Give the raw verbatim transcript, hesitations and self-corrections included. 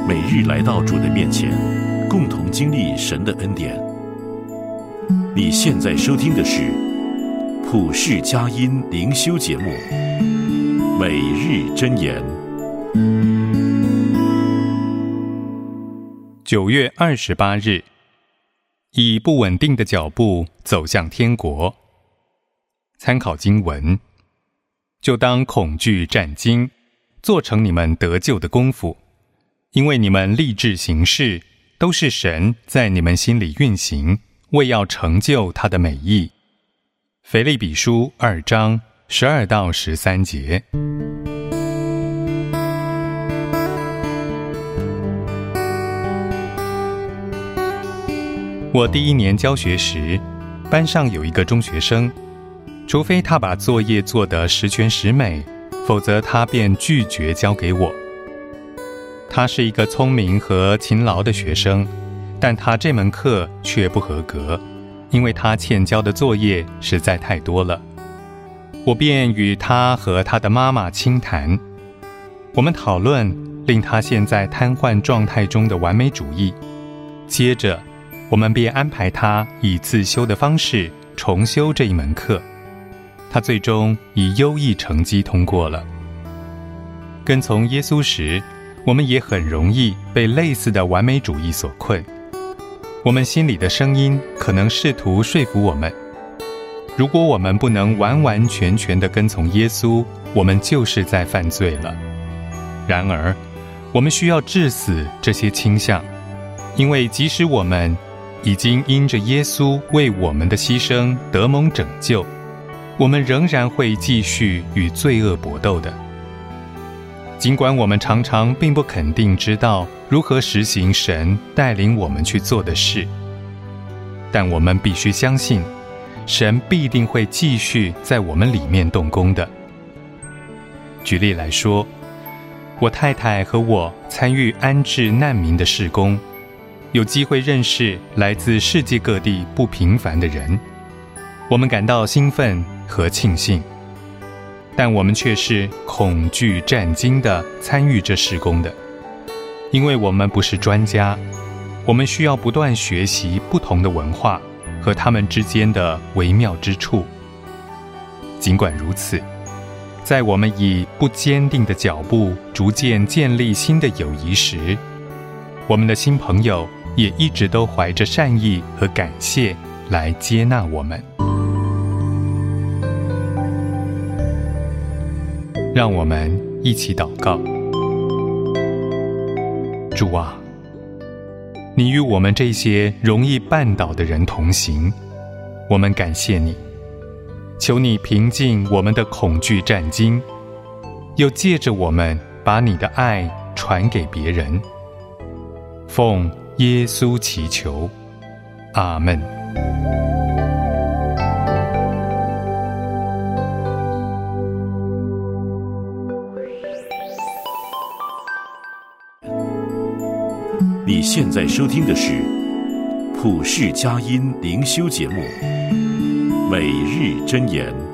每日来到主的面前，共同经历神的恩典。你现在收听的是普世佳音灵修节目《每日箴言》。 九月二十八日，以不稳定的脚步走向天国。参考经文：就当恐惧战兢，做成你们得救的功夫，因为你们立志行事，都是神在你们心里运行，为要成就他的美意。腓立比书二章十二到十三节。我第一年教学时，班上有一个中学生，除非他把作业做得十全十美，否则他便拒绝交给我。他是一个聪明和勤劳的学生，但他这门课却不合格，因为他欠交的作业实在太多了。我便与他和他的妈妈倾谈，我们讨论令他现在瘫痪状态中的完美主义。接着我们便安排他以自修的方式重修这一门课，他最终以优异成绩通过了。跟从耶稣时，我们也很容易被类似的完美主义所困。我们心里的声音可能试图说服我们，如果我们不能完完全全地跟从耶稣，我们就是在犯罪了。然而，我们需要治死这些倾向，因为即使我们已经因着耶稣为我们的牺牲得蒙拯救，我们仍然会继续与罪恶搏斗的。尽管我们常常并不肯定知道如何实行神带领我们去做的事，但我们必须相信，神必定会继续在我们里面动工的。举例来说，我太太和我参与安置难民的事工，有机会认识来自世界各地不平凡的人，我们感到兴奋和庆幸，但我们却是恐惧战兢地参与这事工的，因为我们不是专家，我们需要不断学习不同的文化和他们之间的微妙之处。尽管如此，在我们以不坚定的脚步逐渐建立新的友谊时，我们的新朋友也一直都怀着善意和感谢来接纳我们。让我们一起祷告。主啊，你与我们这些容易绊倒的人同行，我们感谢你。求你平静我们的恐惧战兢，又借着我们把你的爱传给别人。奉耶稣祈求，阿们。 你现在收听的是普世佳音灵修节目《每日箴言》。